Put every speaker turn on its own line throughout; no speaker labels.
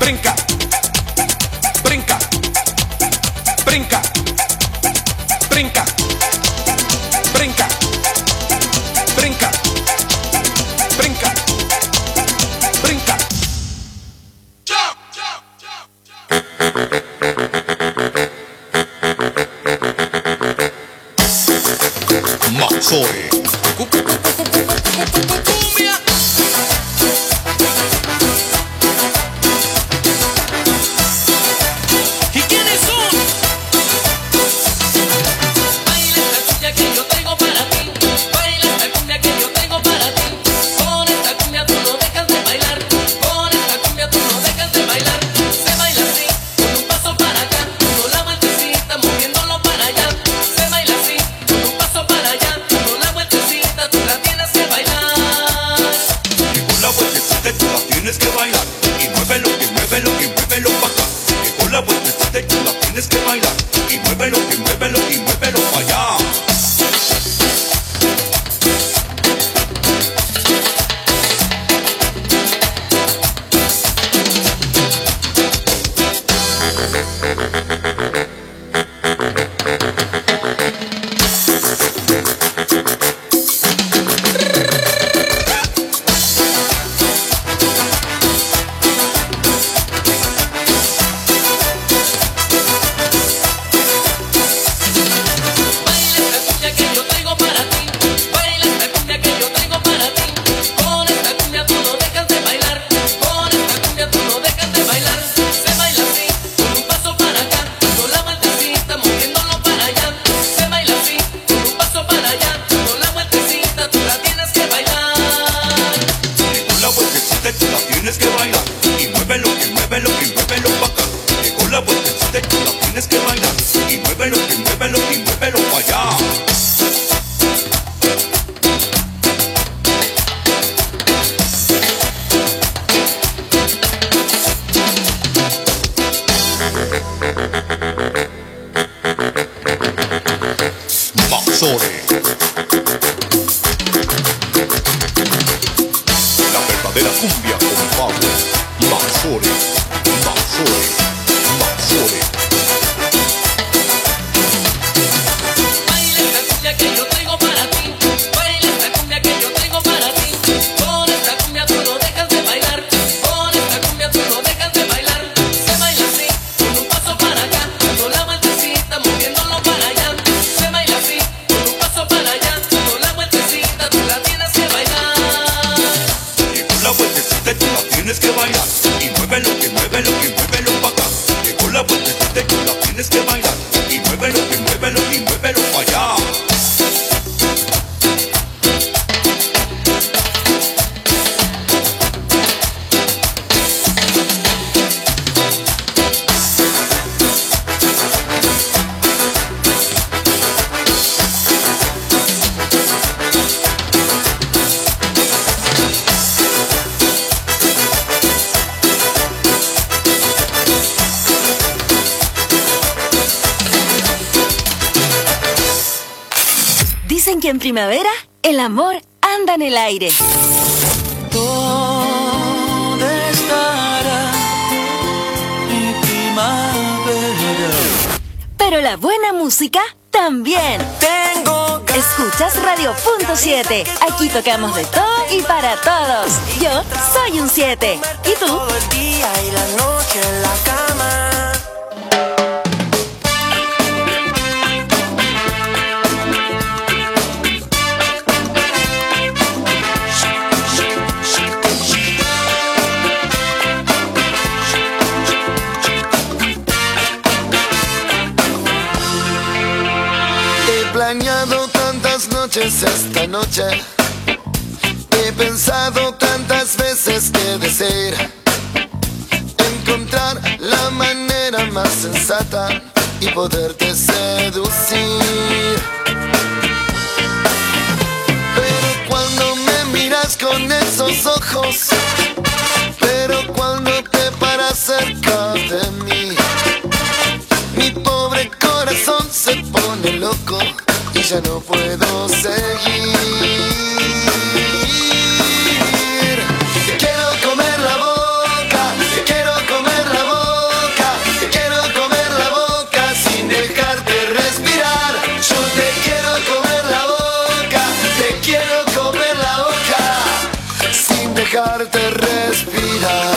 brinca, brinca, brinca, brinca, brinca, brinca, brinca, brinca. Jump, jump, jump, jump. Mazzori. La verdadera cumbia con Pablo Mazzori, Mazzori, Mazzori.
Baila esta cumbia que yo traigo para ti. Baila esta cumbia que yo traigo para ti. Con esta cumbia tú no dejas de bailar. Con esta cumbia tú no dejas de bailar. Se baila así, con un paso para acá, dando la vueltecita, moviéndolo para allá. Se baila así, con un paso para allá, dando la vueltecita, tú la tienes que bailar.
Llegó la vueltecita y tú la tienes que bailar. Y muévelo, que muévelo, que muévelo pa' acá. Llegó la vueltecita y tú la tienes que bailar. Y muévelo, que muévelo, y muévelo pa' allá.
Dicen que en primavera el amor anda en el aire.
¿Dónde estará mi primavera?
Pero la buena música también.
Tengo ganas.
Escuchas Radio.7. Aquí tocamos de todo y para todos. Yo soy un 7. ¿Y tú?
Todo el día y la noche en la cama.
He planeado tantas noches esta noche. He pensado tantas veces que desear encontrar la manera más sensata y poderte seducir. Pero cuando me miras con esos ojos, pero cuando te paras cerca de mí, mi pobre corazón se pone loco y ya no puedo seguir. Te quiero comer la boca, te quiero comer dejarte respirar.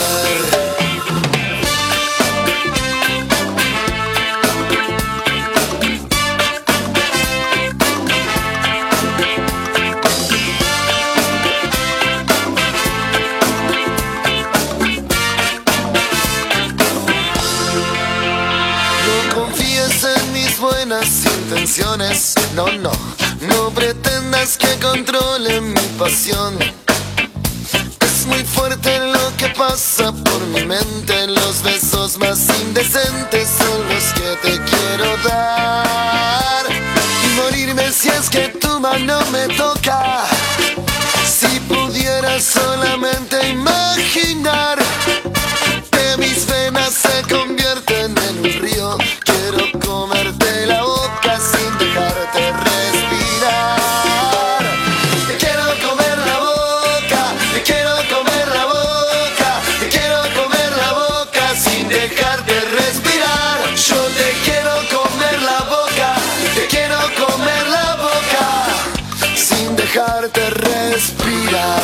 Intenciones, no, no, no pretendas que controle mi pasión. Es muy fuerte lo que pasa por mi mente. Los besos más indecentes son los que te quiero dar. Y morirme si es que tu mano me toca. Si pudiera solamente imaginar que mis venas se convierten en un río. Quiero comerte la boca sin dejarte respirar. Te quiero comer la boca, te quiero comer la boca, te quiero comer la boca sin dejarte respirar. Yo te quiero comer la boca, te quiero comer la boca sin dejarte respirar.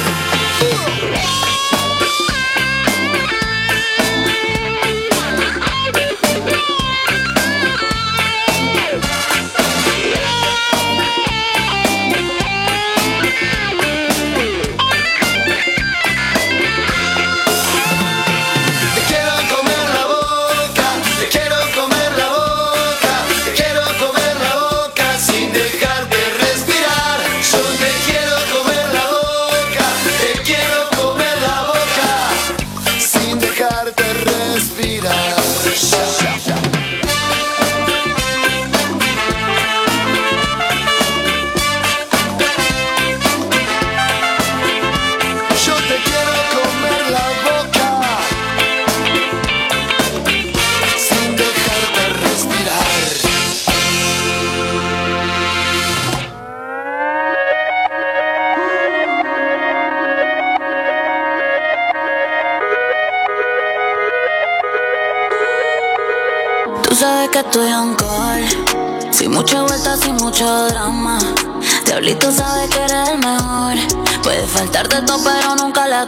Que estoy on call, sin mucha vuelta, sin mucho drama. Diablito sabe que eres el mejor. Puede faltar de todo pero nunca la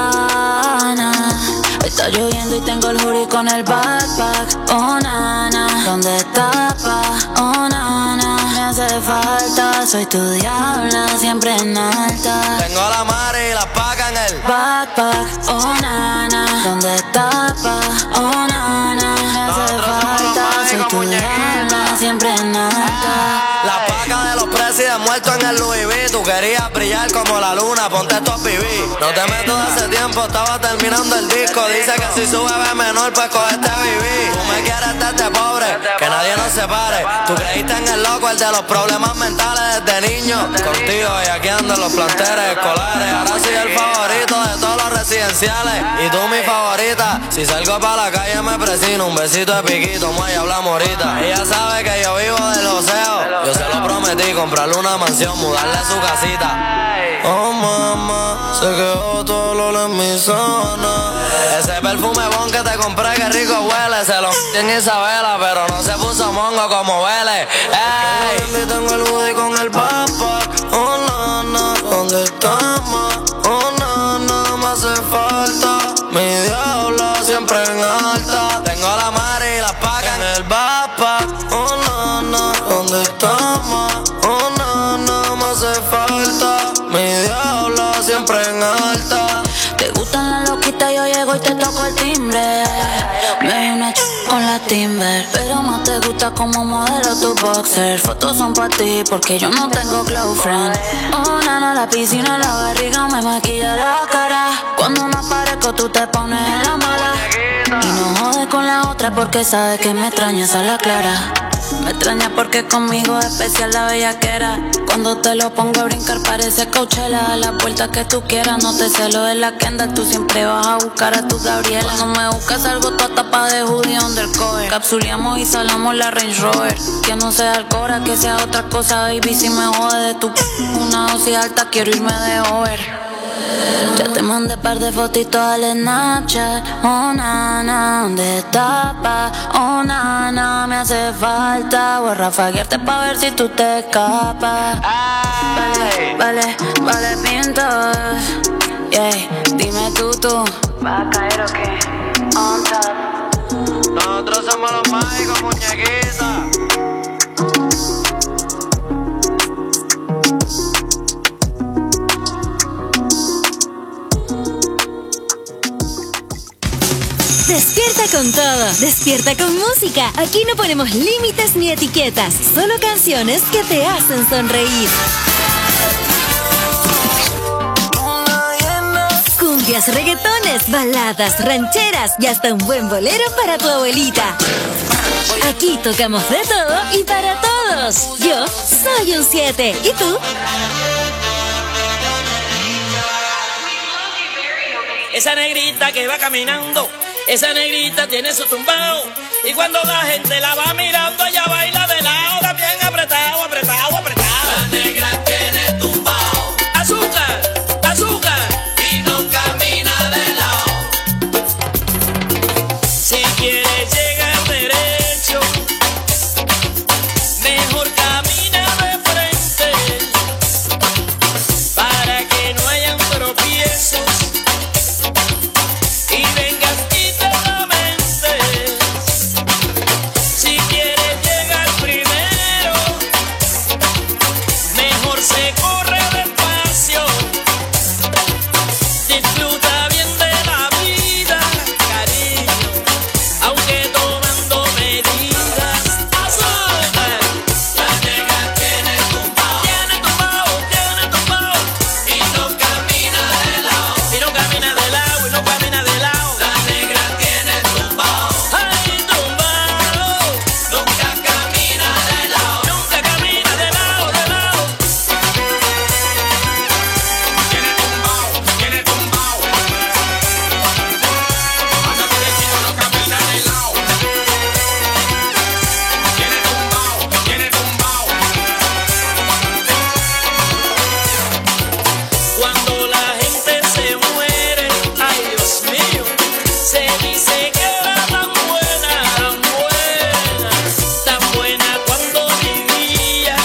gana. Está lloviendo y tengo el hoodie con el backpack. Oh nana, ¿dónde está pa? Oh nana, me hace falta. Soy tu diabla, siempre en alta.
Tengo la mare y la paca en el
backpack. Oh nana, ¿dónde está pa? Oh nana, me hace falta. Soy tu diabla, siempre en alta.
La paca de los presidentes muertos en el Louis V. Tú querías brillar como la luna, ponte estos pibí. No te meto de hace tiempo, estaba terminando el disco. Dice que si su bebé menor, pues cogete viví. Tú me quieres desde pobre, que nadie nos separe. Tú creíste en el loco, el de los problemas mentales desde niño. Contigo y aquí ando en los planteles escolares. Ahora soy el favorito de todos los residenciales. Y tú mi favorita. Si salgo para la calle me presino. Un besito de piquito, y hablamos ahorita. Ella sabe que yo vivo del oseo. Yo se lo prometí, comprarle una mansión, mudarle a su casita. Oh mamá, se quedó todo el olor en mi zona. Ese perfume bon que te compré, que rico huele. Se lo en Isabela, pero no se puso mongo como huele. Ey, tengo el hoodie con el backpack. Oh nana, ¿dónde estamos? Oh nana, me hace falta. Mi diabla siempre en alta. Tengo la mare y la paca en el backpack. Oh nana, ¿dónde estamos? Oh nana, me hace falta. Mi diabla siempre en alta.
Te gustan las loquitas, yo llego y te toco el timbre. Me doy una con la Timber, pero más te gusta como modelo tu boxer. Fotos son para ti porque yo no tengo close friend. Oh nana, la piscina, la barriga me maquilla la cara. Cuando me aparezco tú te pones en la mala. Y no jodes con la otra porque sabes que me extrañas a la clara. Me extraña porque conmigo es especial la bellaquera. Cuando te lo pongo a brincar parece Coachella. A la puerta que tú quieras, no te celo de la Kendall. Tú siempre vas a buscar a tu Gabriela. No me buscas algo toda tapa de hoodie undercover. Capsuleamos y salamos la Range Rover. Que no sea alcora, que sea otra cosa, baby. Si me jode de tu una dosis alta, quiero irme de over. Ya te mandé par de fotitos al Snapchat. Oh nana, ¿dónde estás pa? Oh nana, me hace falta. Voy a rafaguearte pa' ver si tú te escapas. Vale, pintos. Yeah, tú. ¿Vas a caer o qué? On top.
Nosotros somos los mágicos, muñequita.
Despierta con todo, despierta con música. Aquí no ponemos límites ni etiquetas, solo canciones que te hacen sonreír. Cumbias, reggaetones, baladas, rancheras y hasta un buen bolero para tu abuelita. Aquí tocamos de todo y para todos. Yo soy un 7. ¿Y tú?
Esa negrita que va caminando, esa negrita tiene su tumbao. Y cuando la gente la va mirando, ella baila de lado, bien apretado, apretado, apretado. La negra tiene tumbao. Azúcar, azúcar. Y no camina de lado. Si quieres llegar derecho, mejor camina de frente, para que no hayan tropiezos. Y vengas y te lamentes. Si quieres llegar primero, mejor se corre despacio. Disfruta bien de la vida, cariño, aunque tomando medidas. Azúcar, la negra tiene tumbao. Tiene tumbao, tiene tumbao. Y no camina de lado. Y no camina de lado, y no camina de lado. La negra tiene tumbao. Ay, tumbao. Nunca camina de lado. Nunca camina de lado, de lado. Tiene tumbao, tiene tumbao. Anda derechito, no camina de lado. Tiene tumbao, tiene tumbao. Cuando la gente se muere, ay Dios mío, se dice que era tan buena, tan buena cuando vivía,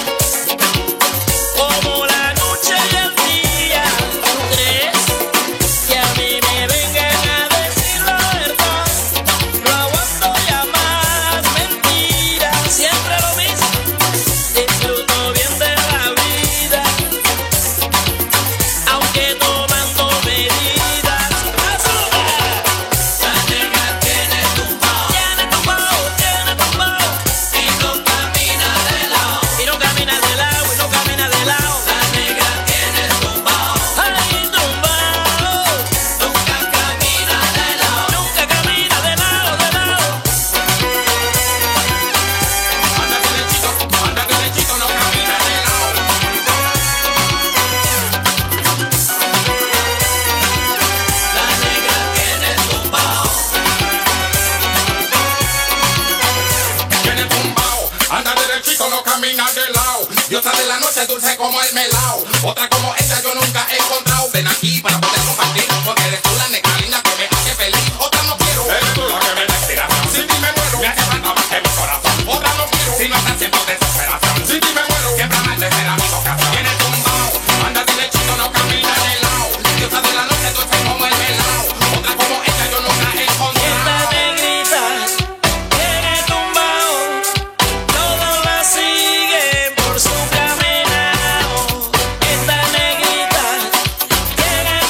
como la noche y el día. ¿Tú crees que a mí me vengan a decir la verdad? No aguanto ya más mentiras, siempre lo mismo. Disfruto bien de la vida, aunque tomando medidas. Azúcar, la negra tiene tumbao. Tiene tumbao, tiene tumbao. Y no camina de lado. Y no camina de lado, y no camina de lado. La negra tiene tumbao. Ay, tumbao. Nunca camina de lado. Nunca camina de lado, de lado. Anda derechito, no camina de lado. La negra tiene tumbao.
Tiene tumbao, anda derechito, no camina de lado. Diosa de la noche, dulce como el melao. Otra como esta yo nunca he encontrado. Ven aquí para poder compartir, porque eres tú la negra linda que me hace feliz. Otra no quiero, eres tú la que me da inspiración. Sin ti me muero, me hace falta más que mi corazón. Otra no quiero, si no estás siempre desesperación. Sin ti me muero, siempre amantecerá mi vocación. Tiene tumbao, anda derechito, no camina de lado. Diosa de la noche, dulce como el melao. Otra como esta yo nunca he
Esta
encontrado.
negrita tiene tumbao, todos la siguen por su caminado. Esta negrita tiene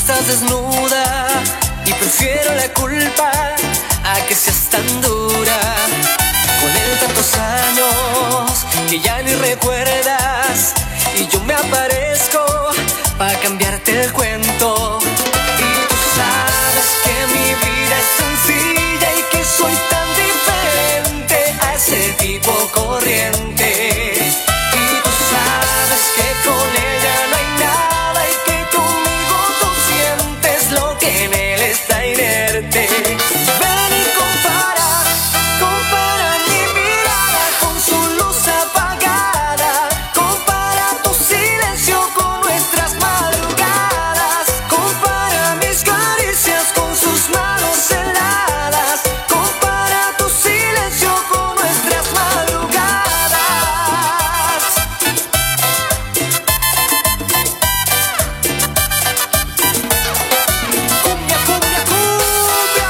estás desnuda y prefiero la culpa a que seas tan dura. Con él tantos años que ya ni recuerdas y yo me aparezco para cambiarte el cuento. Y tú sabes que mi vida es sencilla y que soy tan diferente a ese tipo corriente. Y tú sabes que con ella no hay nada y que conmigo tú sientes lo que en él está inerte. Ven y compara, compara mi mirada con su luz apagada. Compara tu silencio con nuestras madrugadas. Compara mis caricias con sus manos heladas. Compara tu silencio con nuestras madrugadas. Cumbia, cumbia, cumbia.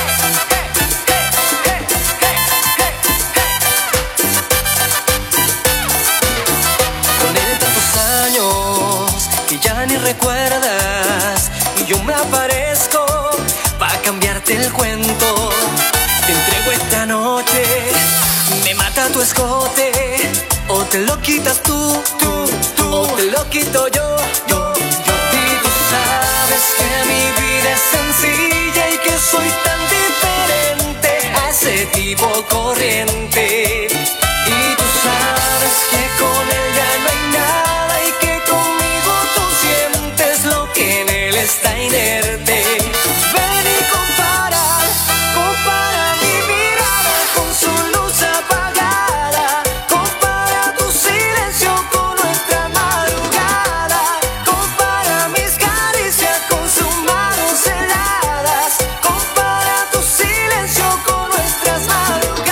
Con él tantos años que ya ni recuerdas y yo me aparezco para cambiarte el cuento. Te entrego esta noche, me mata tu escote, o te lo quitas tú, o te lo quito yo. Y tú sabes que mi vida es sencilla y que soy tan diferente a ese tipo corriente. Y tú sabes que con él ya no hay nada y que conmigo tú sientes lo que en él está inerte. Ven y compara, compara mi mirada con su luz apagada. Compara tu silencio con nuestra madrugada. Compara mis caricias con sus manos heladas. Compara tu silencio con nuestras madrugadas.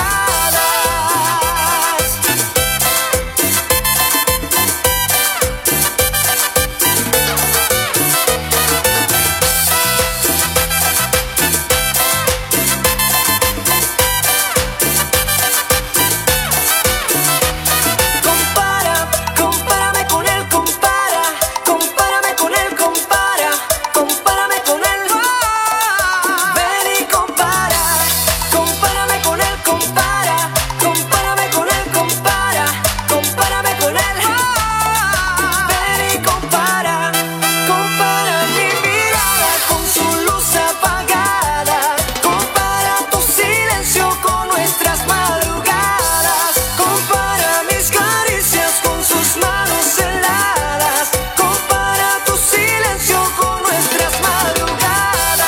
Compara, compárame con él, compara. Compárame con él, compara. Compárame con él. Ven y compara. Compárame con él, compara. Compárame con él, compara. Compárame con él. Ven y compara. Compara mi mirada con su luz apagada. Compara tu silencio con nuestras madrugadas. Compara mis caricias con sus manos heladas. Compara tu silencio con nuestras madrugadas.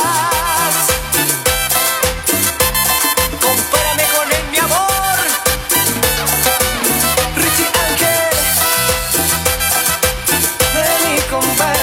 Compárame con él, mi amor. Richie Ángel. Ven y compara.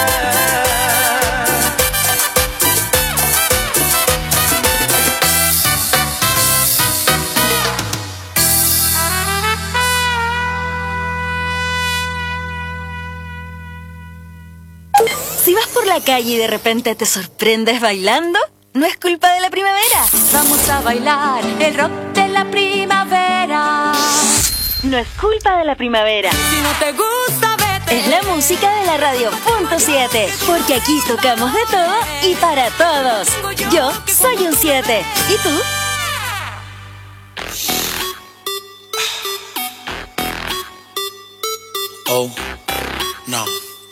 Si vas por la calle y de repente te sorprendes bailando, no es culpa de la primavera.
Vamos a bailar el rock de la primavera.
No es culpa de la primavera.
Si no te gusta, vete.
Es la música de la radio .7, porque aquí tocamos de todo y para todos. Yo soy un 7. ¿Y tú?
Oh, no.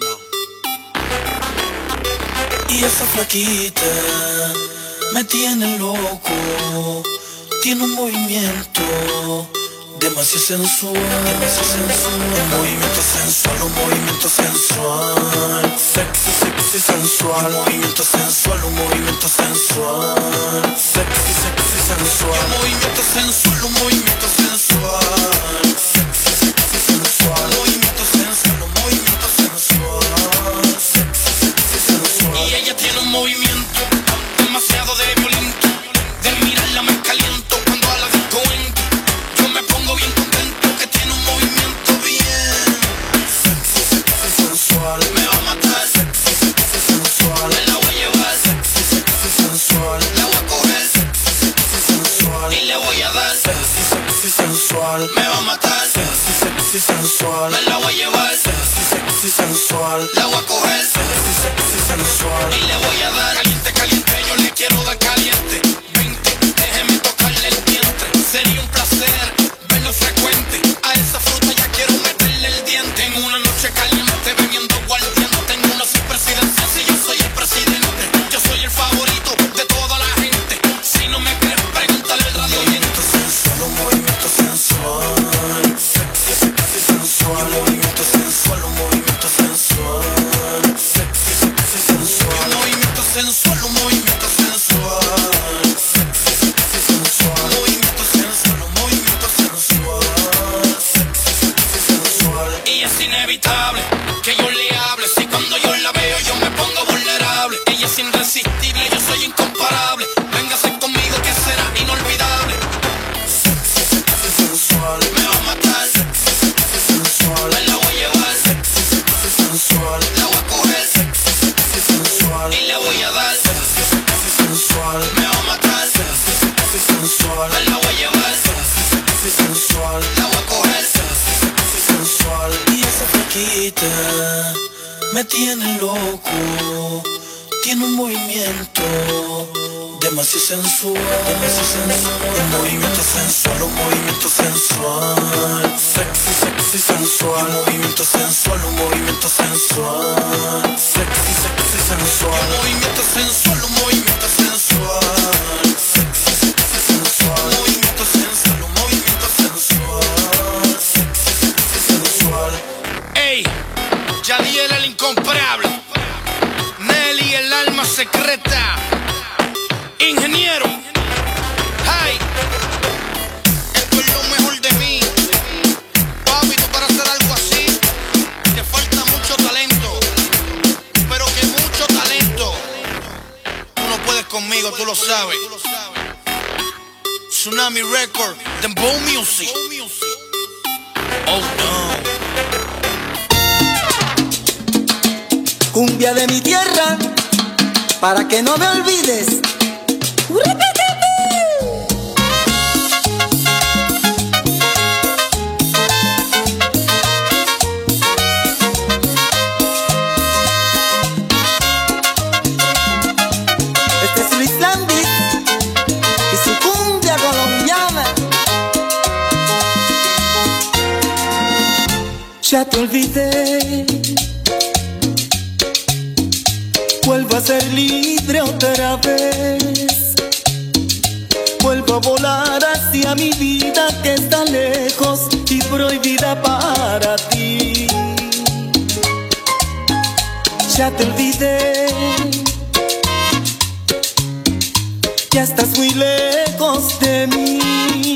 Y esa flaquita me tiene loco. Tiene un movimiento demasiado sensual, un movimiento sensual, un movimiento sensual, sexy, sexy, sensual, un movimiento sensual, un movimiento sensual, sexy, sexy, sensual, un movimiento sensual, un movimiento sensual, sexy, sexy, sensual, un movimiento sensual, un movimiento sensual, sexy, sexy, sensual. Y ella tiene un movimiento demasiado de violento, de mirarla me caliento cuando a la disco entro. Yo me pongo bien contento que tiene un movimiento bien sexy, sexy, sensual. Me va a matar sexy, sexy, sensual. Me la voy a llevar sexy, sexy, sensual. La voy a coger sexy, sexy, sensual. Y le voy a dar sexy, sexy, sensual. Me va a matar sexy, sexy, sensual. Me la voy a llevar sexy, sexy, sexy, sensual.
La voy a coger,
Sexy, sexy, sensual.
y le voy a dar caliente, caliente, yo le quiero dar caliente. 20, déjeme tocarle el diente. Sería un placer verlo frecuente. A esa fruta ya quiero meterle el diente. En una noche caliente, bebiendo guardián. Tengo una presidencia, si yo soy el presidente. Yo soy el favorito de toda la gente. Si no me crees, pregúntale al radio.
Movimiento sensual, un movimiento sensual. Sexy, sexy, sensual. Un movimiento sensual, un movimiento sensual. Sexy, sexy, sensual.
Un movimiento sensual, un movimiento sensual.
Sexy, sexy, sensual.
Un movimiento sensual, un movimiento sensual.
Sexy, sexy, sensual.
Y es inevitable que yo le hable. Si cuando yo la veo yo me pongo vulnerable. Ella es irresistible, yo soy incomparable. Véngase conmigo que será inolvidable.
Sexy, sexy, sensual.
Me va a matar,
Sexy, sexy, sensual.
me la voy a llevar.
Sexy, sexy, sensual.
La voy a coger
Sexy, sexy, sensual.
y le voy a dar.
Sexy, sexy, sensual.
Me va a matar,
Sexy, sexy, sensual.
me la voy a llevar.
Sexy, sexy, sensual.
La voy a coger
Sexy, sexy, sensual. Y esa flaquita me tiene loco. Tiene un movimiento demasiado sensual, demasiado sensual. Un movimiento sensual, un movimiento sensual. Sexy, sexy, sensual. Un movimiento sensual, un movimiento sensual. Sexy, sexy, sensual.
un movimiento sensual, un movimiento sensual.
Sexy, sexy, sensual.
Un movimiento sensual, un movimiento sensual.
Sexy, sexy, sensual.
Ey, Yadiel el incomparable, Nelly el alma secreta, ingeniero. Hey, esto es lo mejor de mí. Papi, tú para hacer algo así te falta mucho talento, pero que mucho talento. Tú no puedes conmigo, tú lo sabes. Tsunami Record, Dembow Music. Oh no.
Cumbia de mi tierra, para que no me olvides. Este es Luis Landis y su cumbia colombiana. Ya te olvidé, vuelvo a ser libre otra vez. Vuelvo a volar hacia mi vida que está lejos y prohibida para ti. Ya te olvidé, ya estás muy lejos de mí.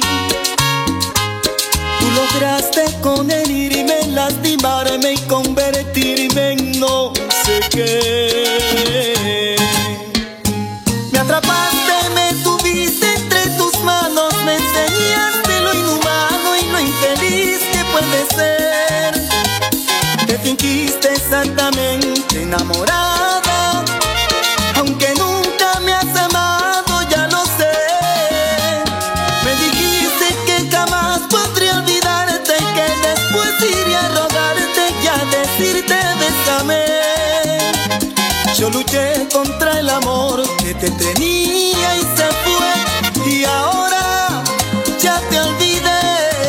Tú lograste con herirme, lastimarme y convertirme en no sé qué. Me atrapaste, me tuviste entre tus manos, me enseñaste lo inhumano y lo infeliz que puede ser. Te fingiste exactamente enamorada, aunque nunca me has amado, ya lo sé. Me dijiste que jamás podría olvidarte y que después iría a rogarte y a decirte bésame. Yo luché contra el amor que te tenía y se fue, y ahora ya te olvidé.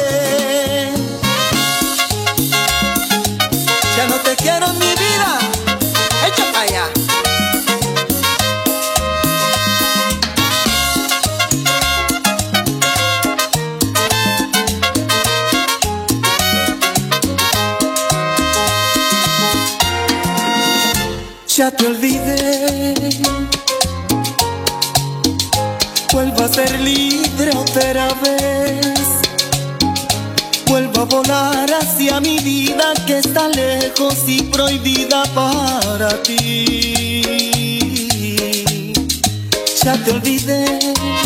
Ya no te quiero en mi vida, echa para allá. Ya te olvidé, vuelvo a ser libre otra vez. Vuelvo a volar hacia mi vida que está lejos y prohibida para ti. Ya te olvidé,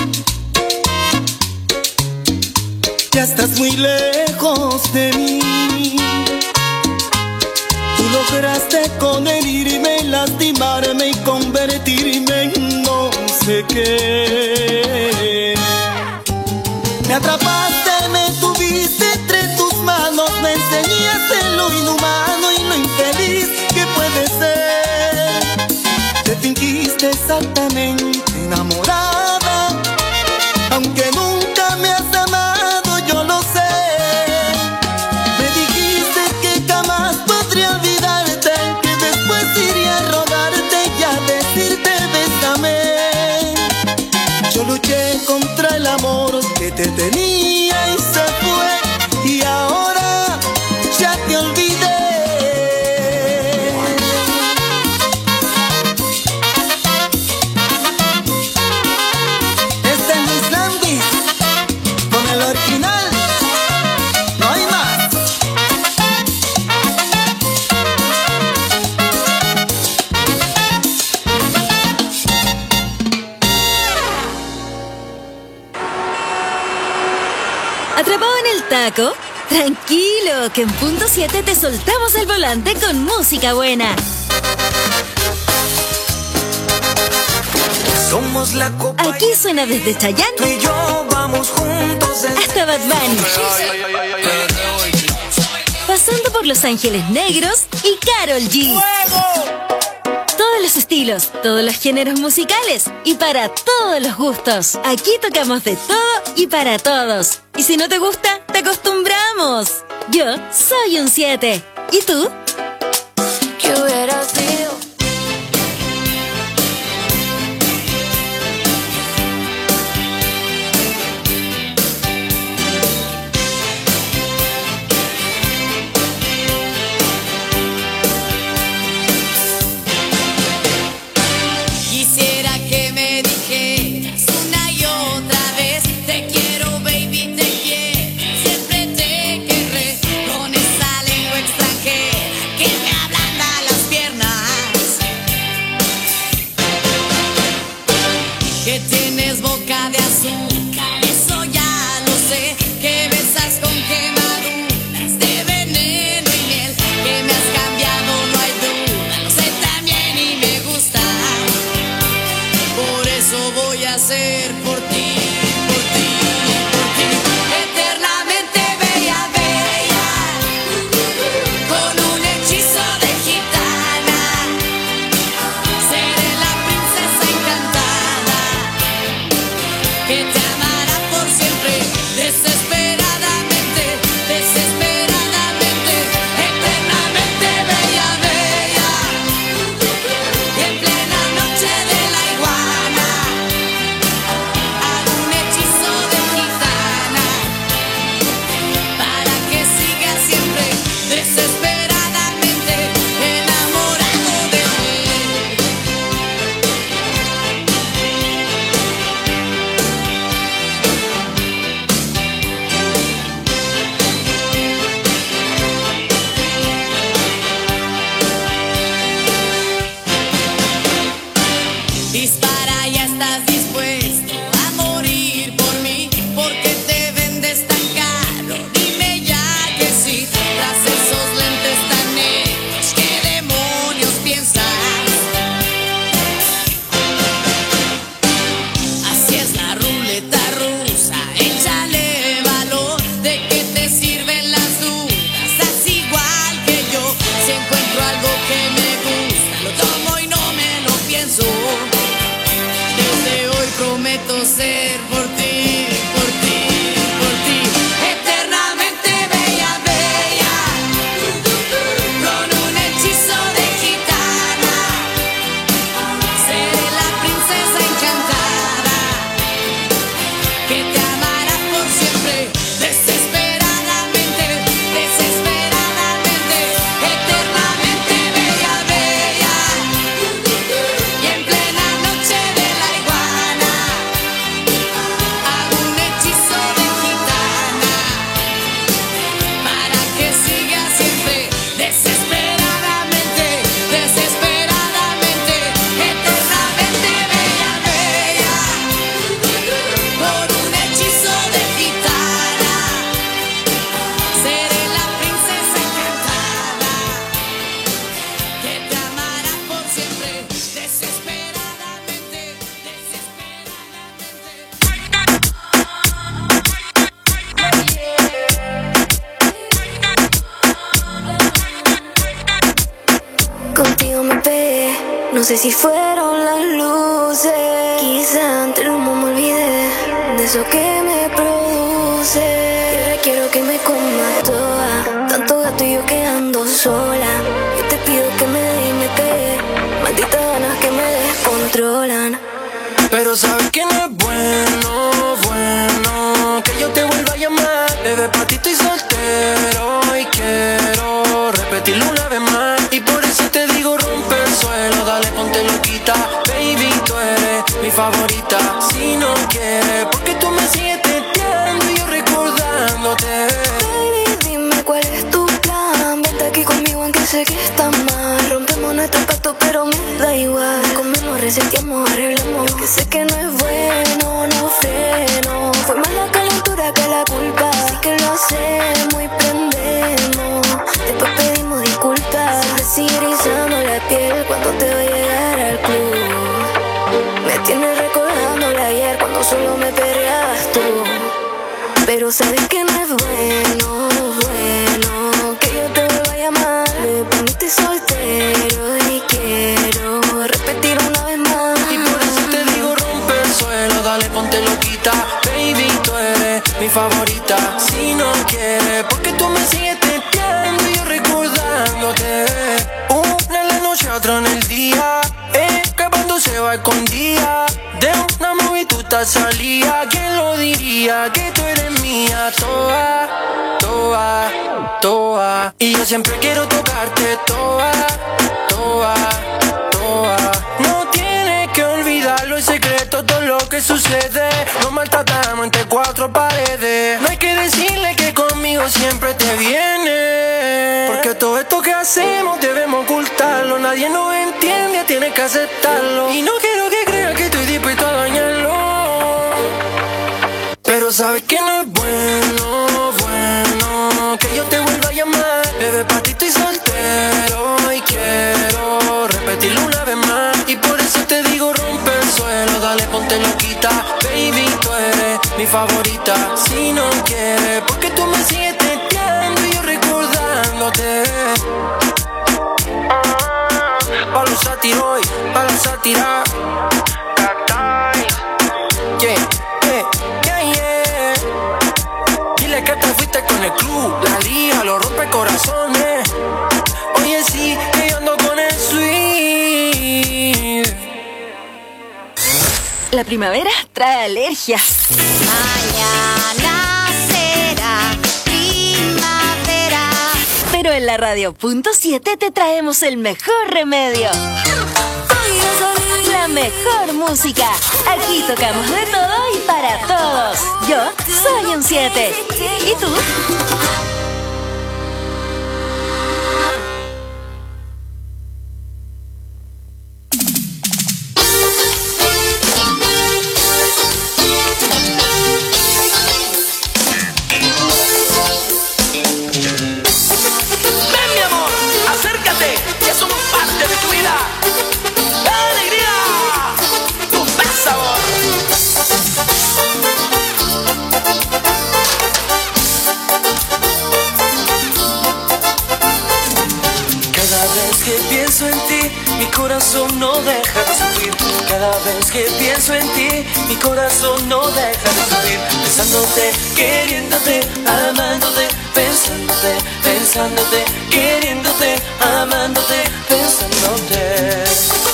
ya estás muy lejos de mí. Tú lograste con herirme, lastimarme y convertirme en no sé qué. Me atrapaste, me tuviste entre tus manos, me enseñaste lo inhumano y lo infeliz
¿Atrapado en el taco? Tranquilo, que en punto 7 te soltamos el volante con música buena.
Somos la copa.
Aquí suena desde Chayanne.
Tú y yo vamos juntos
hasta Bad Bunny. Pasando por Los Ángeles Negros y Karol G. Todos los estilos, todos los géneros musicales y para todos los gustos. Aquí tocamos de todo y para todos. Y si no te gusta, te acostumbramos. Yo soy un 7. ¿Y tú?
¿Qué hubiera sido?
Quisiera que me dijeras una y otra vez: te quiero, baby, te quiero, siempre te querré, con esa lengua extranjera que me ablanda las piernas. Que tienes boca de azúcar, eso ya lo sé, que besas con quemaduras de veneno y miel, que me has cambiado, no hay duda, lo sé también y me gusta. Por eso voy a hacer por ti, por ti, por ti, eternamente bella, bella, con un hechizo de gitana. Seré la princesa encantada que te amará por siempre, desesperadamente, desesperadamente, eternamente bella, bella, y en plena noche de la iguana hago un hechizo de gitana para que sigas siempre desesperadamente enamorado de mí. Dispara, ya estás dispuesto a morir por mí, porque te vendes tan caro, dime ya que sí, tras esos lentes tan negros, ¿qué demonios piensas? Así es la ruleta rusa, échale valor, de que te sirven las dudas, haz igual que yo, si encuentro algo que me gusta, lo tomo y no me lo pienso. Desde hoy prometo ser por ti, por ti, por ti, eternamente bella, bella, con un hechizo de gitana. Seré la princesa encantada que te amará por siempre, desesperadamente, desesperadamente, eternamente bella, bella, y en plena noche de la iguana hago un hechizo de gitana para que sigas siempre desesperadamente, desesperadamente, eternamente bella, bella, por un hechizo de gitana. Seré la princesa encantada que te amará por siempre, desesperadamente,
Contigo me pegué, no sé si fueron las luces. Quizá entre el humo me olvidé de eso que me produce. Y ahora quiero que me comas toda, tanto gato y yo quedando sola. Yo te pido que me dé y me pegue, malditas ganas que me descontrolan.
Pero sabes que no es bueno, bueno que yo te vuelva a llamar. Bebé, pa' ti estoy soltero y quiero repetirlo una vez más. Y por eso te digo, rompe el suelo, dale, ponte loquita. Baby, tú eres mi favorita. Si no quieres, porque tú me sigues teteando y yo recordándote.
Baby, dime cuál es tu plan. Vente aquí conmigo aunque sé que está mal. Rompemos nuestro pacto pero me da igual. Comemos, reseteamos, arreglamos. Que sé que no es bueno, no freno. Fue más la calentura que la culpa. Así que solo me perreas tú. Pero sabes que no es bueno, bueno que yo te vuelva a llamar. Me poniste soltero y quiero repetir una vez más.
Y por eso te digo rompe el suelo, dale ponte loquita. Baby, tú eres mi favorita. Si no quieres, porque tú me sigues testeando y yo recordándote. Una en la noche, otra en el día, escapándose va escondida. De una movie tú te salía. ¿Quién lo diría? Que tú eres mía. Toa, toa, toa. Y yo siempre quiero tocarte. Toa, toa, toa. No tienes que olvidarlo, el secreto, todo lo que sucede. Nos maltratamos entre cuatro paredes. No hay que decirle que conmigo siempre te viene. Porque todo esto que hacemos debemos ocultarlo. Nadie nos entiende, tienes que aceptarlo. Y no quiero que creas que estoy dispuesto a dañarlo. Pero sabes que no es bueno, bueno que yo te vuelva a llamar. Bebé, pa' ti estoy soltero y quiero repetirlo una vez más. Y por eso te digo rompe el suelo, dale ponte loquita. Baby, tú eres mi favorita. Si no quieres, porque tú me sigues testeando y yo recordándote. Pa' los satiroy, pa' los satirar. Dile que te fuiste con el club, la liga, lo rompe corazones. Oye sí, que yo ando con el sweet.
La primavera trae alergias.
Mañana será primavera.
Pero en la Radio.7 te traemos el mejor remedio. La mejor música. Aquí tocamos de todo y para todos. Yo soy un 7. ¿Y tú?
Ven mi amor, acércate, ya somos parte de tu vida. ¡Alegría! ¡Tu buen sabor! Cada vez que pienso en ti, mi corazón no deja de sufrir. Cada vez que pienso en ti, mi corazón no deja de sufrir. Pensándote, queriéndote, amándote, pensándote, pensándote, queriéndote, amándote, pensándote.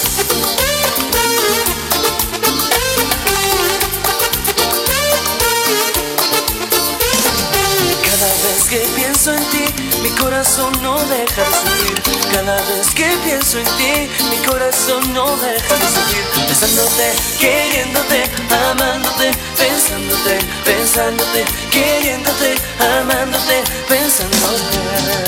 Cada vez que pienso en ti, mi corazón no deja de sufrir. Cada vez que pienso en ti, mi corazón no deja de sufrir. Pensándote, queriéndote, amándote, pensándote, pensándote, queriéndote, amándote, pensándote.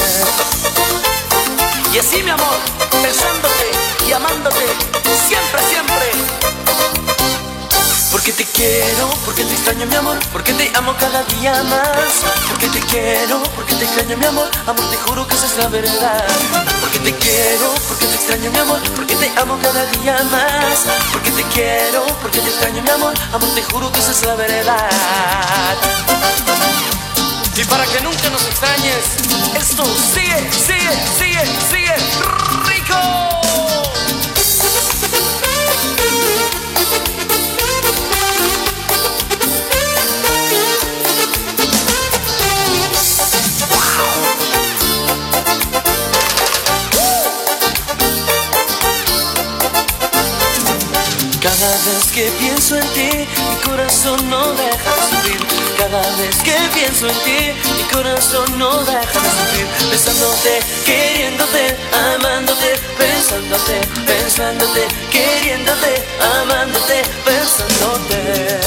Y así mi amor, pensándote y amándote, siempre, siempre. Porque te quiero, porque te extraño mi amor, porque te amo cada día más. Porque te quiero, porque te extraño mi amor, amor te juro que esa es la verdad. Porque te quiero, porque te extraño mi amor, porque te amo cada día más. Porque te quiero, porque te extraño mi amor, amor te juro que esa es la verdad. Y para que nunca nos extrañes, esto sigue, sigue, sigue, sigue rico. Cada vez que pienso en ti, mi corazón no deja de sufrir. Cada vez que pienso en ti, mi corazón no deja de sufrir. Pensándote, queriéndote, amándote, pensándote, pensándote, queriéndote, amándote, pensándote.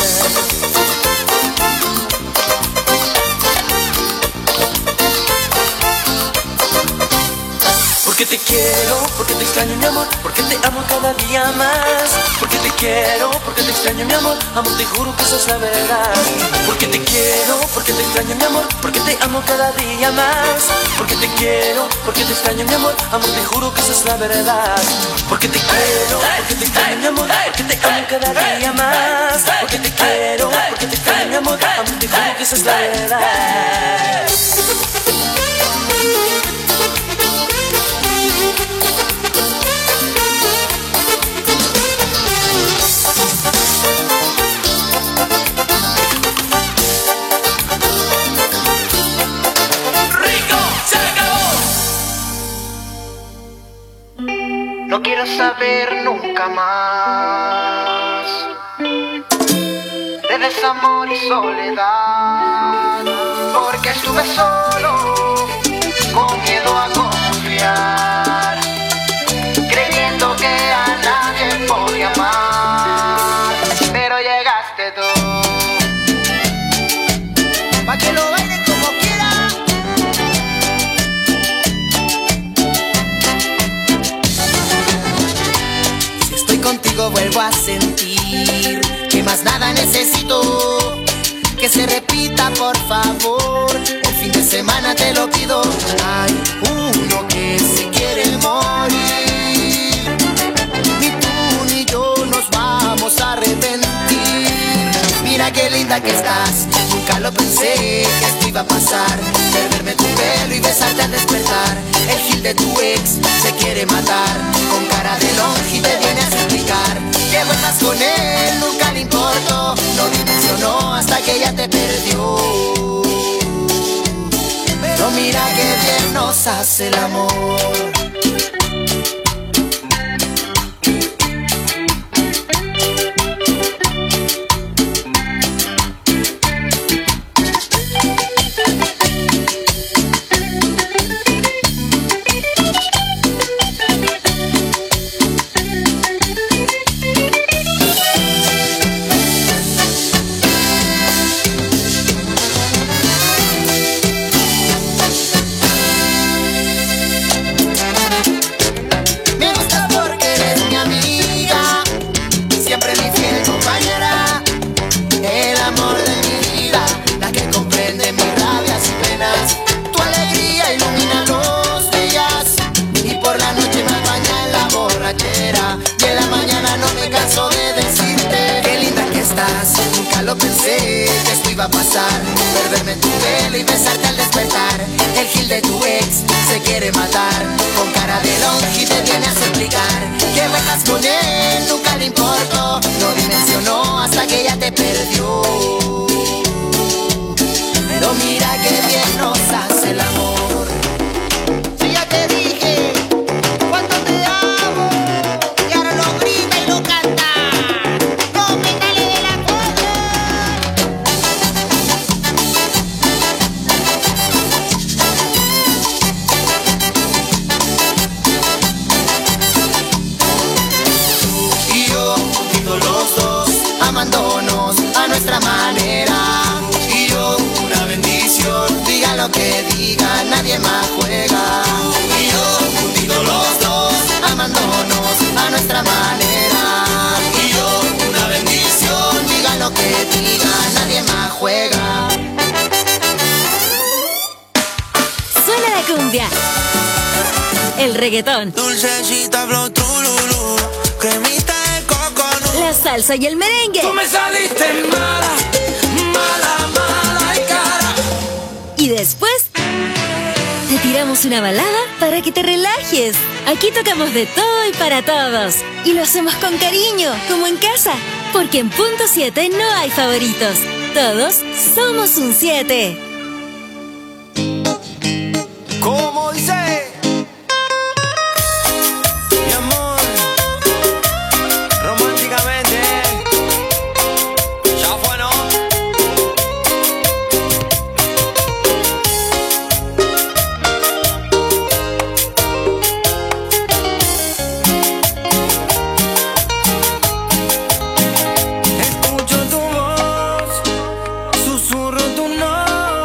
Porque te quiero, porque te extraño mi amor, porque te amo cada día más. Porque te quiero, porque te extraño mi amor, amor te juro que eso es la verdad. Porque te quiero, porque te extraño mi amor, porque te amo cada día más. Porque te quiero, porque te extraño mi amor, amor te juro que eso es la verdad. Porque te quiero, porque te extraño mi amor, porque te amo cada día más. Porque te quiero, porque te extraño mi amor, amor te juro que eso es la verdad.
No quiero saber nunca más de desamor y soledad, porque estuve solo, con miedo a confiar, creyendo que a nadie podía amar, pero llegaste tú, pa' que lo bailen como quieran. Contigo vuelvo a sentir que más nada necesito, que se repita por favor, el fin de semana te lo pido. Hay uno que se quiere morir, ni tú ni yo nos vamos a arrepentir. Mira qué linda que estás, nunca lo pensé que esto iba a pasar, perderme tu pelo y besarte al despertar. El gil de tu ex se quiere matar, con cara de longe te viene a suplicar que vuelvas con él, nunca le importó, no dimensionó hasta que ella te perdió. Pero mira que bien nos hace el amor. Y en la mañana no me canso de decirte qué linda que estás, nunca lo pensé que esto iba a pasar, perderme en tu pelo y besarte al despertar. El gil de tu ex se quiere matar, con cara de longe te viene a suplicar que vuelvas con él, nunca le importó, no dimensionó hasta que ella te perdió. Pero mira que bien nos hace el amor. Si ya te dije cuánto te amo, y ahora lo grita y lo canta. No me sale de la cosa. Tú y yo, unidos los dos, amándonos a nuestra manera. Y yo, una bendición, diga lo que diga, nadie más juega. Y yo, unidos los dos, amándonos a nuestra manera. Y yo, una bendición, diga lo que diga, nadie más juega.
Suena la cumbia, el reggaetón,
Dulcecita flow trululú, cremita de coconut,
la salsa y el merengue.
Tú me saliste mala, mala, mala y cara.
Y después te tiramos una balada para que te relajes. Aquí tocamos de todo y para todos. Y lo hacemos con cariño, como en casa. Porque en Punto 7 no hay favoritos. Todos somos un 7.
¿Cómo dice? Mi amor, románticamente, ya fue, ¿no? Escucho tu voz, susurro tu nombre.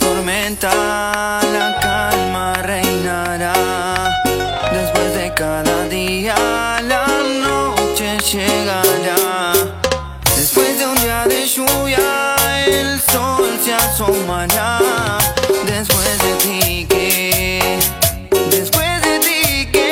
tormenta, la calma reinará. Después de cada día, la noche llegará. Después de un día de lluvia, el sol se asomará. Después de ti, ¿qué? Después de ti, ¿qué?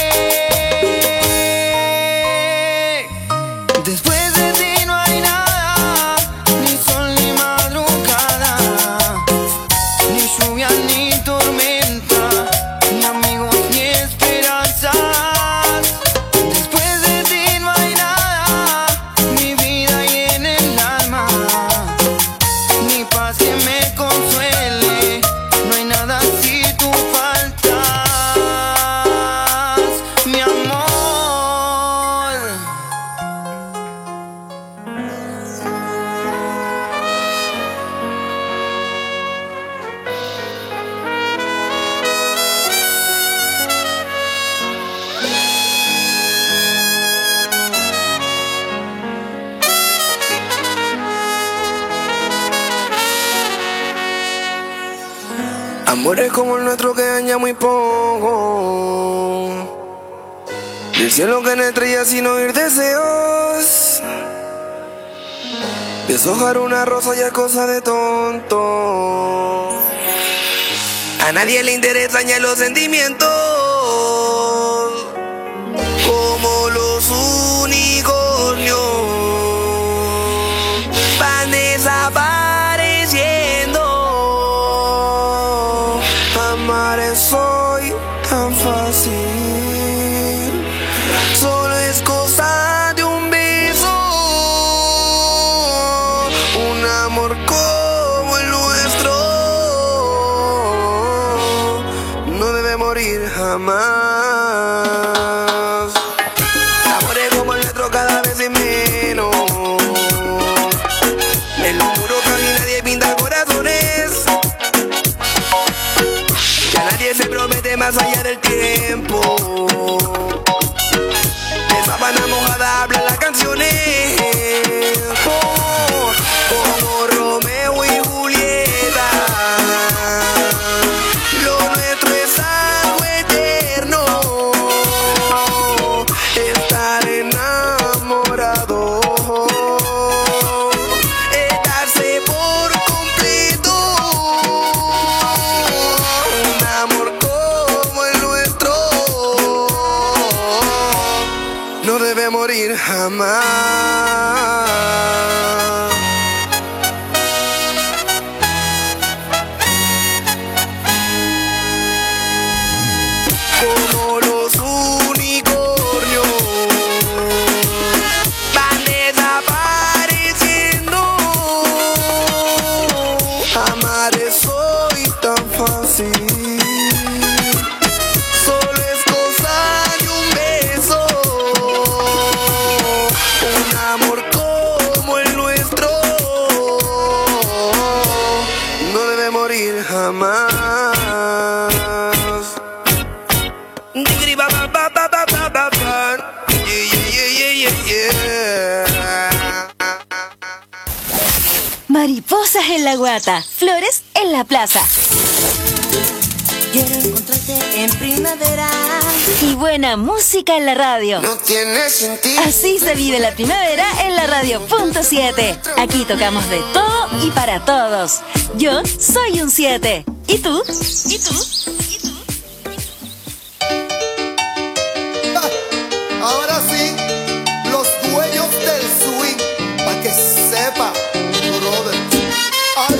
Después de ti no hay nada, ni sol ni madrugada, ni lluvia ni tormenta, ni amigos ni esperanzas. Después de ti no hay nada, mi vida y en el alma, ni paz que me consuele, no hay nada si tú faltas, mi amor.
Amores como el nuestro que daña muy poco. Del cielo que no estrellas sin oír deseos. Deshojar una rosa ya es cosa de tonto. A nadie le interesan ya los sentimientos. Como los unicornios van desapareciendo. Amar es hoy tan fácil, solo es cosa de un beso. Un amor como el nuestro no debe morir jamás. Amores como el nuestro cada vez es menos. En lo oscuro casi nadie pinta corazones. Ya nadie se promete más allá del tiempo. De sábana mojada hablan las canciones. Como Romeo y Julieta. Lo nuestro es algo eterno. Estar enamorado. Estarse por completo. Un amor como el nuestro no debe morir jamás. Como los unicornios van desapareciendo. Amar es hoy tan fácil, solo es cosa de un beso. Un amor como el nuestro no debe morir jamás. Digri ba ba ba ba ba ba ba ba. Yeah, yeah, yeah, yeah, yeah.
Mariposas en la guata, flores en la plaza.
Quiero encontrarte en primavera.
Y buena música en la radio.
No tiene sentido.
Así se vive la primavera en la radio.7. Aquí tocamos de todo y para todos. Yo soy un 7. ¿Y tú? ¿Y tú?
Ahora sí, los dueños del swing, pa' que sepa, brother. Ay.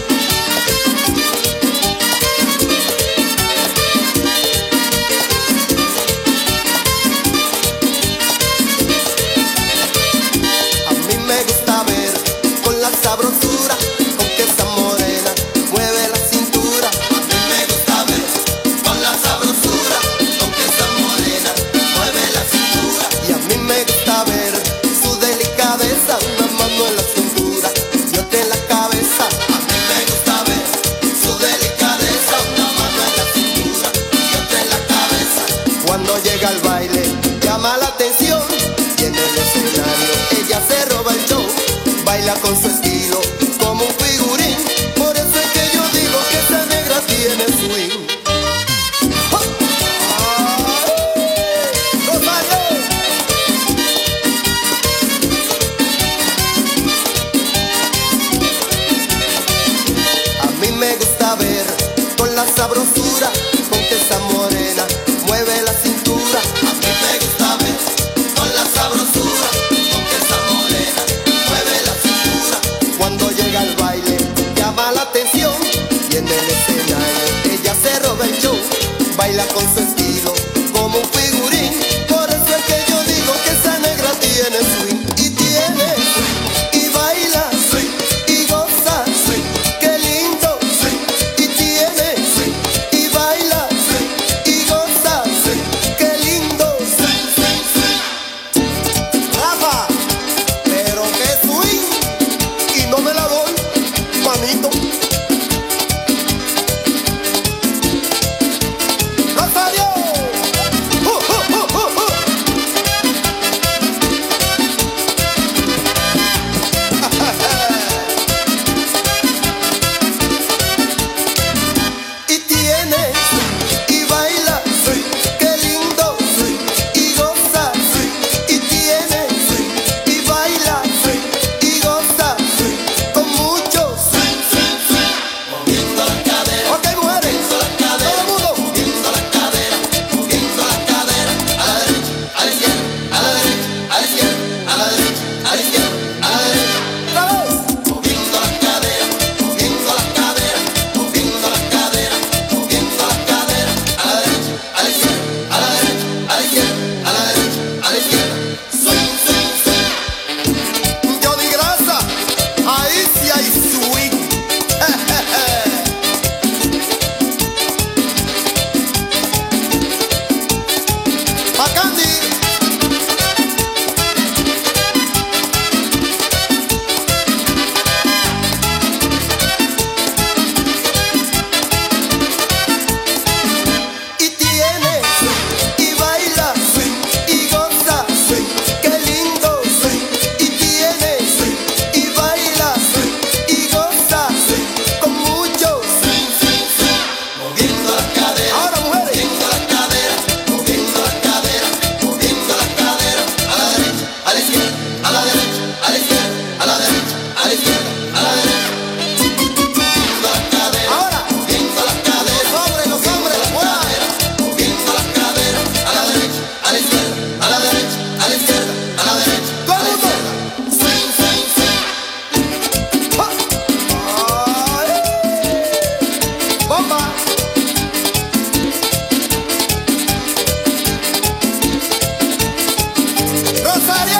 A mí me gusta ver con la sabrosura, con que esa morena mueve la cintura. A mí me gusta ver con la sabrosura, con que esa morena mueve la cintura. Y a mí me gusta ver su delicadeza, una mano en la cintura y otra en la cabeza. A mí me gusta ver su delicadeza, una mano en la cintura y otra en la cabeza. Cuando llega al baile llama la atención y en el escenario ella se roba el show. Baila con su estilo como un figurín, por eso es que yo digo que tiene swing. A mí me gusta ver con la sabrosura con que esa morena mueve la cintura. A mí me gusta ver con la sabrosura con que esa morena mueve la cintura. Cuando llega al baile llama la atención y en el escenario ella se roba el show. Baila con su estilo como un figurín. Por eso es que yo digo que esa negra tiene swing. Y tiene swing y baila swing y goza swing. Qué lindo swing. Y tiene swing y baila swing y goza swing. Qué lindo swing, swing, swing. Rafa, pero qué swing. Y no me la doy, manito. Rosario. Y tiene y baila, qué lindo, y goza, y tiene y baila, y goza, con mucho moviendo la cadera. Ok, mujeres, moviendo la cadera, todo el mundo moviendo la cadera, moviendo la cadera, a la derecha, a la izquierda, a la derecha, a la izquierda, a la derecha, a la izquierda, a la derecha. Otra vez, moviendo la cadera, moviendo la cadera, moviendo la cadera, moviendo la cadera, a la derecha, a la izquierda, a la derecha, a la izquierda, a la derecha, a la izquierda. Swing, swing, swing. Johnny Grasa, ahí sí hay swing. Pa' Candy. Y tiene y baila y goza, qué lindo. Y tiene y baila y goza con mucho moviendo la cadera. Ahora mujeres, moviendo la cadera, moviendo la cadera, moviendo la cadera, a la derecha, a la izquierda, a la derecha, a la izquierda, a la derecha, a la izquierda, a la derecha. Moviendo la cadera, ahora moviendo la cadera, los hombres, moviendo la cadera, a la derecha, a la izquierda, a la derecha, a la izquierda, a la derecha, a la izquierda. Swing, swing, swing. Bomba. Rosario.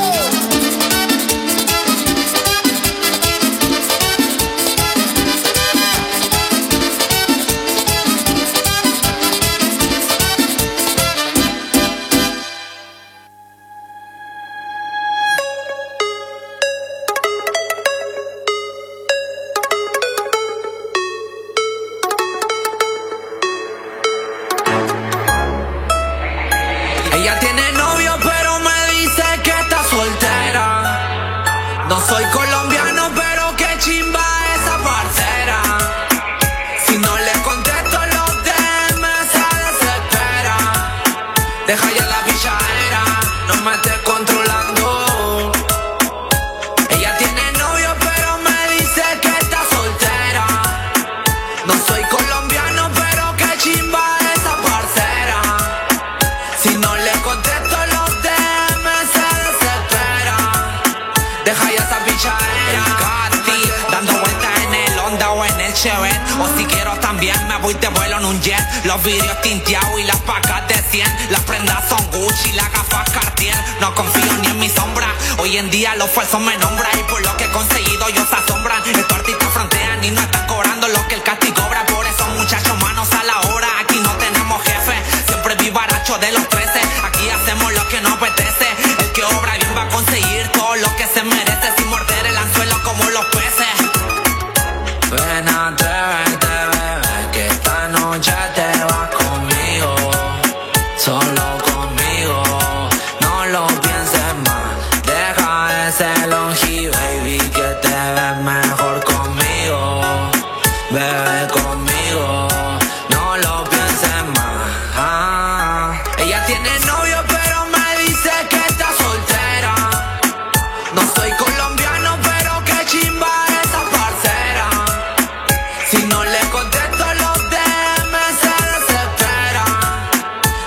Ella tiene novio pero me dice que está soltera. No soy colombiano pero qué chimba esa parcera. Si no le contesto los DM se desespera. Deja ya la pichadera, no me estés controlando. Ella tiene novio pero me dice que está soltera. No soy colombiano pero qué chimba esa parcera. Si no le contesto los DM se desespera. Deja ya esa pichadera. Cati, dando vueltas en el Honda o en el Chevette. O si quiero también me voy te vuelo en un jet. Los vidrios tinteados y las pacas de 100. Las prendas son Gucci, las gafas Cartier. No confío ni en mi sombra. Hoy en día los falsos me nombran. Y por lo que he conseguido ellos se asombran. Estos artistas frontean y no están cobrando lo que el casting cobra. Por eso muchachos manos a la obra. Aquí no tenemos jefe, siempre vivaracho de los 13. Aquí hacemos lo que nos apetece. El que obra bien va a conseguir todo lo que se merece, sin morder el anzuelo como los peces. Ven a atreverte, bebé, que esta noche te vas conmigo. Solo conmigo, no lo pienses más. Deja ese longi, baby, que te ves mejor conmigo.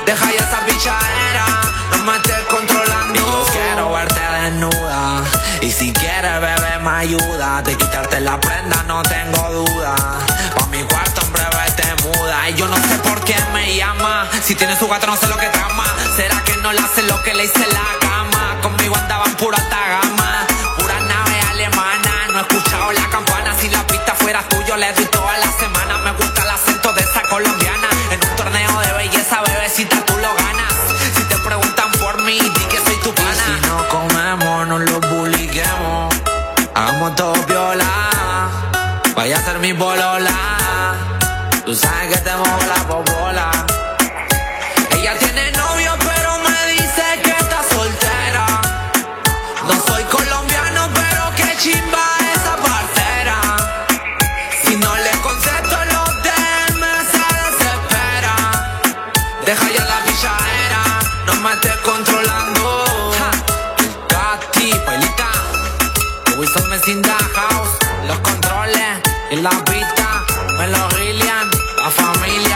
Deja ya esa pichadera, no me estés controlando. Yo quiero verte desnuda, y si quieres bebé me ayuda. De quitarte la prenda no tengo duda. Pa' mi cuarto en breve te muda. Y yo no sé por qué me llama. Si tiene su gato no sé lo que trama. ¿Será que no le hace lo que le hice en la cama? Conmigo andaban pura alta gama, pura nave alemana. No he escuchado la campana. Si la pista fuera tuyo le doy toda la semana. Me gusta el acento de esa colombiana. En un torneo de belleza, bebecita, tú lo ganas. Si te preguntan por mí, di que soy tu pana. Y si no comemos, no lo publiquemos. Hagamos todo viola. Vaya a ser mi bolola. Tú sabes que te muevo la popola. Ella tiene novio pero me dice que está soltera. No soy colombiano pero qué chimba esa parcera. Si no le contesto los DM se desespera. Deja ya la pichadera, no me estés controlando. Gatti, Pailita, Wilson Messi in the house. Los controles y la pista, me lo Gillian, la familia.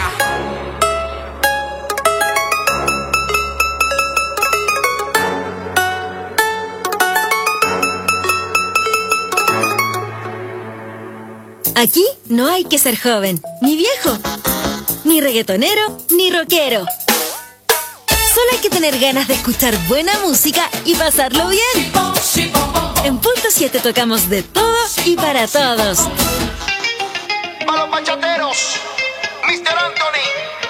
Aquí no hay que ser joven, ni viejo, ni reggaetonero, ni rockero. Solo hay que tener ganas de escuchar buena música y pasarlo bien. En Punto 7 tocamos de todo y para todos.
Para los bachateros, Mr. Anthony,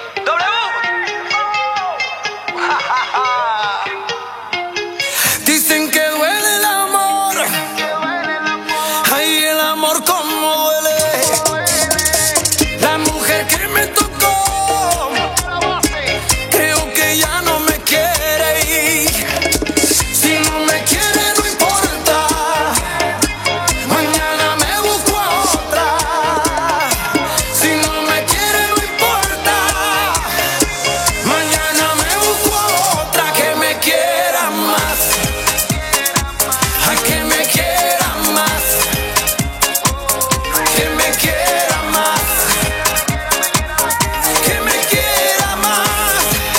Dicen que duele el amor. Ay, el amor como duele. La mujer que me tocó, creo que ya no me quiere ir. Si no me quiere no importa, mañana me busco a otra. Si no me quiere no importa, mañana me busco a otra que me quiera más. Ay, que me quiera más, que me quiera más, que me quiera más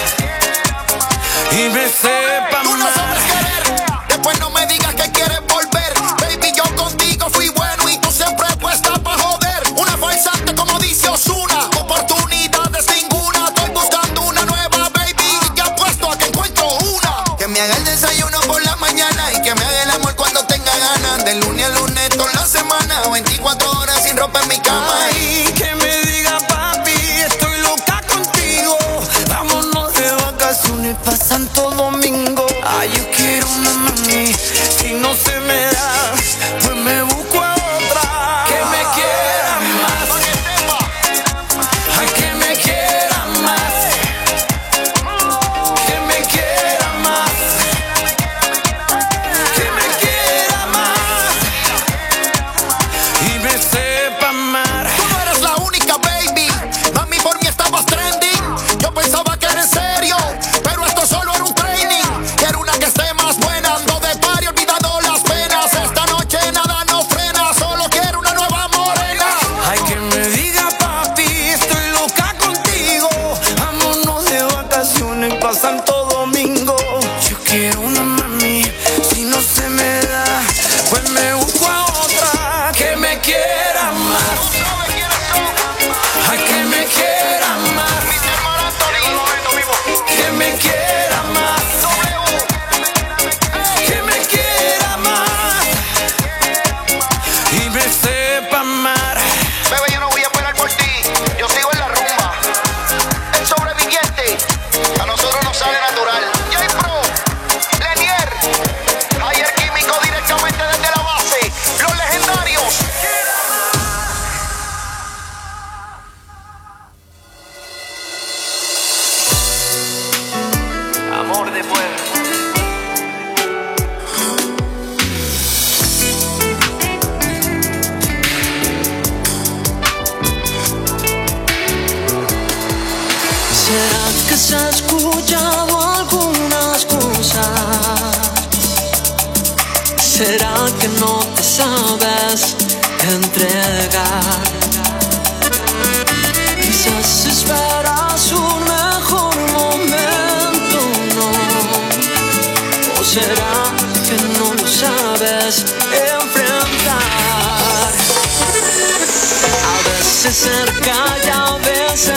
y me sepa
tú no
más.
sabes querer, después no me digas que quieres volver. Baby, yo contigo fui bueno y tú siempre puesta pa' joder. Una farsante como dice Ozuna, oportunidades ninguna. Estoy buscando una nueva baby y que apuesto a que encuentro una. Que me haga el desayuno por la mañana y que me haga el amor cuando tenga ganas. De lunes a lunes toda la semana, 24 horas sin ropa en mi cama.
Ay, que me diga papi, estoy loca contigo. Vámonos de vacaciones pa' Santo Domingo. Ay, yo quiero una mami, si no se me da, pues me busco a otra. Que me quiera más, ay, que me quiera más, que me quiera más, que me quiera más y me sepa amar.
Tú no eres la única, baby. Mami, por mí estabas trending. Yo pensaba que era en serio, pero esto solo era un training. Quiero una que esté más buena. Ando de party olvidando las penas. Esta noche nada nos frena. Solo quiero una nueva morena.
Ay, que me diga papi, estoy loca contigo. Vámonos de vacaciones pa' Santo Domingo. Yo quiero una mami, si no se me da, pues me busco a otra. Que me quiera más, ay, que me quiera más, que me quiera más, que me quiera más y me sepa amar.
Bebé, yo no voy a esperar por ti. Yo sigo en la rumba. El sobreviviente a nosotros nos sale natural. J-Pro, Lenier, Ayer Químico directamente desde la base. Los legendarios.
Amor de pueblo.
¿Será que se ha escuchado algunas cosas? ¿Será que no te sabes entregar? Quizás esperas un mejor momento. puedes enfrentar. A veces cerca y a